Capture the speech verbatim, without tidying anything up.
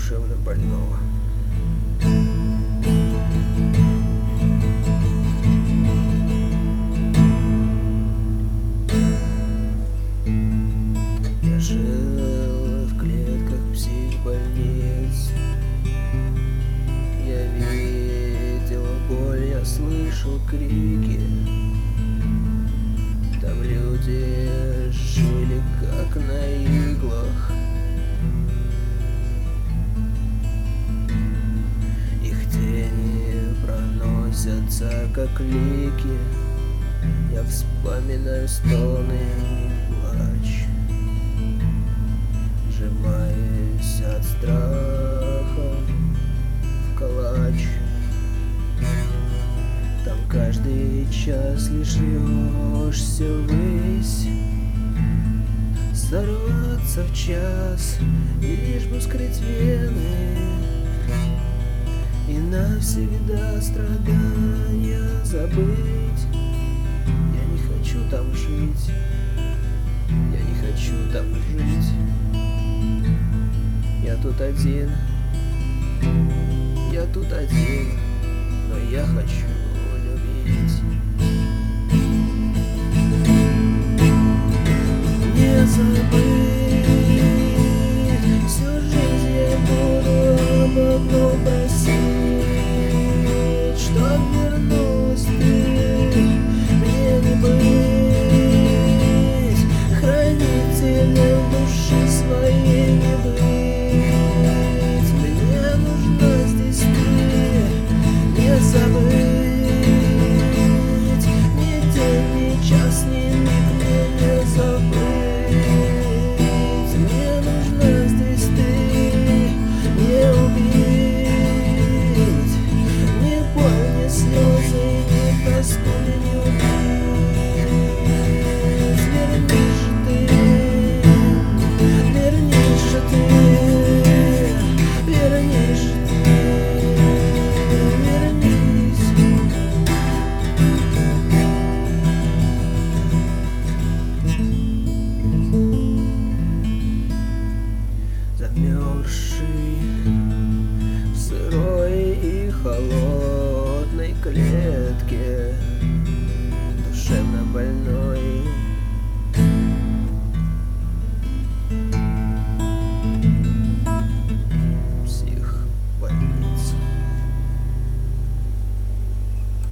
душевно больного. Я жил в клетках психбольниц. Я видел боль, я слышал крики. Там люди жили как на иглах. Их тени проносятся как лики. Я вспоминаю стоны и плач. Сжимаюсь от страха в калач. Там каждый час лишь рвешься ввысь, сорваться в час, и лишь бы скрыть вены и навсегда страдания забыть. Я не хочу там жить, я не хочу там жить. Я тут один, я тут один, но я хочу любить. Не забыть, всю жизнь я буду об одном просить, чтоб вернулась ты, мне не быть хранителем души своей, не быть. Мне нужна здесь ты, не забыть. Слезы не тоскуют.